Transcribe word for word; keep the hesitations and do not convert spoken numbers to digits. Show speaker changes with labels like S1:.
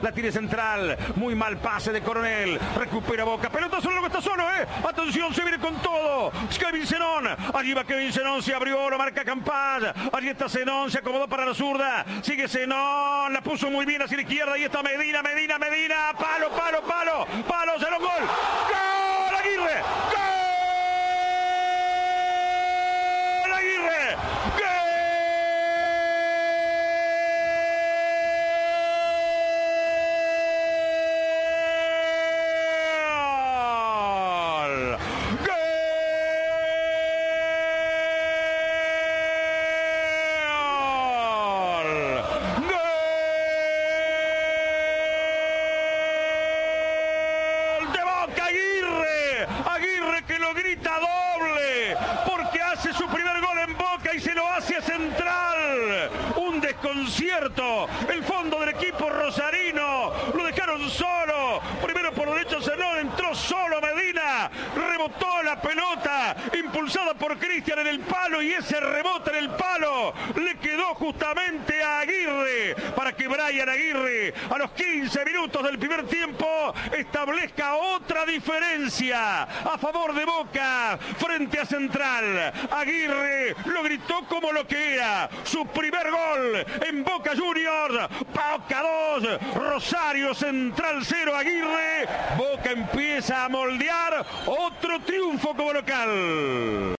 S1: la tiene Central, muy mal pase de Coronel, recupera Boca, pelota solo, no está solo, eh, atención, se viene con todo, Kevin Zenón, allí va Kevin Zenón, se abrió, lo marca Campaz, allí está Zenón, se acomodó para la zurda, sigue Zenón, la puso muy bien hacia la izquierda, ahí está Medina, Medina, Medina, palo, palo, palo, palo, Zenón, gol, gol, Aguirre, gol. Concierto, el fondo del equipo rosarino, lo dejaron solo, primero por derecho Zenón, entró solo Medina, rebotó la pelota, impulsada por Cristian en el palo y ese rebote en el palo le quedó justamente a Aguirre, para que Brian Aguirre a los quince minutos del primer tiempo establezca otra diferencia a favor de Boca frente a Central. Aguirre lo gritó como lo que era, su primer gol en Boca Juniors, Boca dos, Rosario Central cero, Aguirre, Boca empieza a moldear otro triunfo como local.